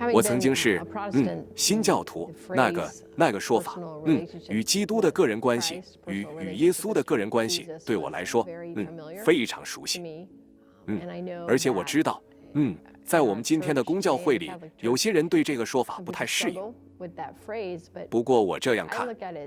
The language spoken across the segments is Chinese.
我曾经是新教徒，那个说法，与基督的个人关系，与耶稣的个人关系，对我来说，非常熟悉，而且我知道，在我们今天的公教会里，有些人对这个说法不太适应。不过我这样看，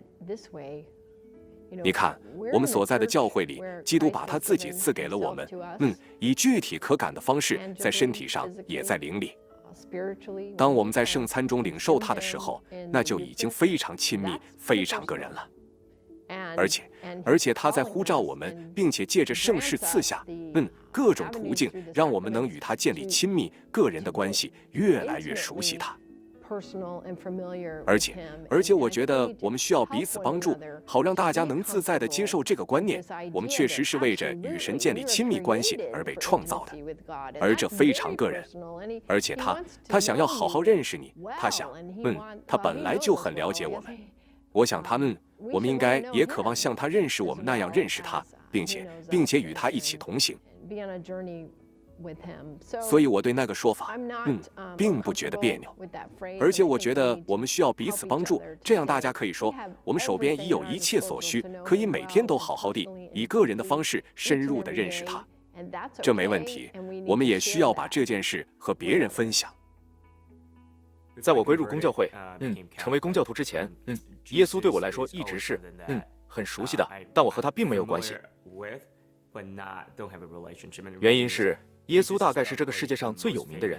你看，我们所在的教会里，基督把他自己赐给了我们，以具体可感的方式，在身体上也在灵里。当我们在圣餐中领受他的时候，那就已经非常亲密、非常个人了。而且他在呼召我们，并且借着圣事赐下，各种途径，让我们能与他建立亲密、个人的关系，越来越熟悉他。而且我觉得我们需要彼此帮助，好让大家能自在地接受这个观念。我们确实是为着与神建立亲密关系而被创造的，而这非常个人。而且他想要好好认识你，他本来就很了解我们。我想我们应该也渴望像他认识我们那样认识他，并且与他一起同行。所以我对那个说法，并不觉得别扭，而且我觉得我们需要彼此帮助，这样大家可以说，我们手边已有一切所需，可以每天都好好地以个人的方式深入地认识他，这没问题。我们也需要把这件事和别人分享。 在我归入公教会，成为公教徒之前，耶稣对我来说一直是，很熟悉的，但我和他并没有关系。原因是耶稣大概是这个世界上最有名的人，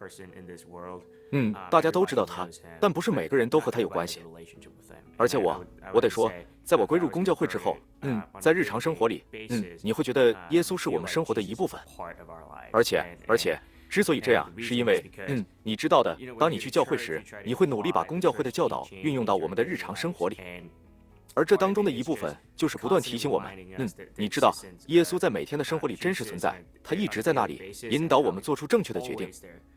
大家都知道他，但不是每个人都和他有关系。而且我得说，在我归入公教会之后，在日常生活里，你会觉得耶稣是我们生活的一部分。而且，之所以这样，是因为，你知道的，当你去教会时，你会努力把公教会的教导运用到我们的日常生活里。而这当中的一部分，就是不断提醒我们，你知道，耶稣在每天的生活里真实存在，他一直在那里，引导我们做出正确的决定。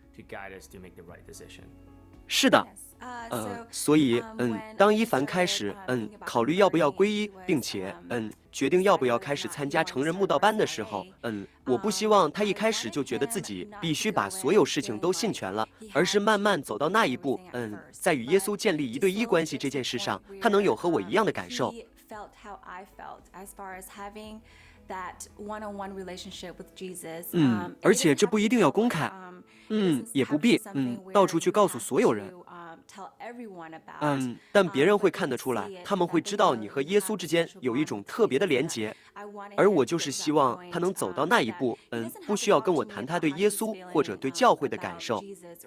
是的，所以，当伊凡开始，考虑要不要皈依，并且，决定要不要开始参加成人慕道班的时候，我不希望他一开始就觉得自己必须把所有事情都信全了，而是慢慢走到那一步，在与耶稣建立1对1关系这件事上，他能有和我一样的感受。而且这不一定要公开，也不必，到处去告诉所有人。但别人会看得出来，他们会知道你和耶稣之间有一种特别的连结，而我就是希望他能走到那一步，不需要跟我谈他对耶稣或者对教会的感受，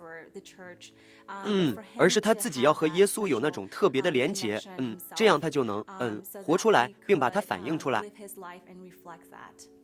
而是他自己要和耶稣有那种特别的连结，这样他就能，活出来，并把它反映出来。